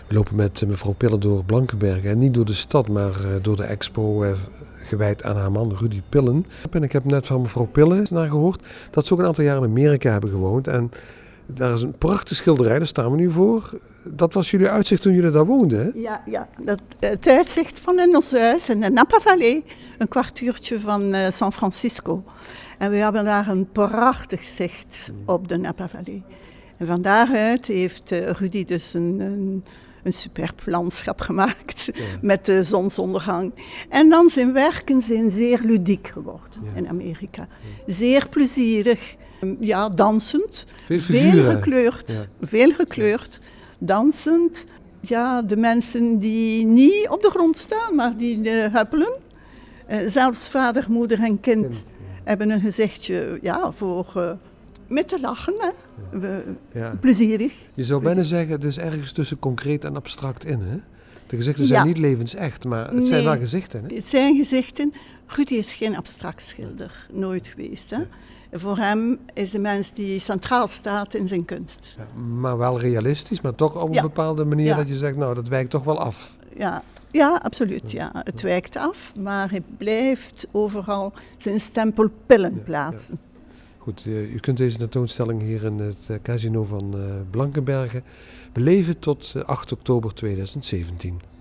We lopen met mevrouw Pillen door Blankenberge. En niet door de stad, maar door de expo gewijd aan haar man Rudy Pillen. En ik heb net van mevrouw Pillen naar gehoord dat ze ook een aantal jaren in Amerika hebben gewoond. En daar is een prachtige schilderij, daar staan we nu voor. Dat was jullie uitzicht toen jullie daar woonden, hè? Ja, het uitzicht van in ons huis in de Napa Valley, een kwartiertje van San Francisco. En we hebben daar een prachtig zicht op de Napa Valley. En van daaruit heeft Rudy dus een superb landschap gemaakt met de zonsondergang. En dan zijn werken zijn zeer ludiek geworden in Amerika. Zeer plezierig, dansend, veel gekleurd, dansend. Ja, de mensen die niet op de grond staan, maar die huppelen. Zelfs vader, moeder en kind hebben een gezichtje voor met te lachen, hè. Plezierig. Je zou bijna zeggen, het is ergens tussen concreet en abstract in, hè? De gezichten zijn niet levensecht, maar het zijn wel gezichten, hè? Het zijn gezichten. Rudy is geen abstract schilder, nooit geweest, hè. Voor hem is de mens die centraal staat in zijn kunst. Ja, maar wel realistisch, maar toch op een bepaalde manier dat je zegt, nou, dat wijkt toch wel af. Ja, absoluut. Ja. Het wijkt af, maar hij blijft overal zijn stempel Pillen plaatsen. Goed, u kunt deze tentoonstelling hier in het casino van Blankenberge beleven tot 8 oktober 2017.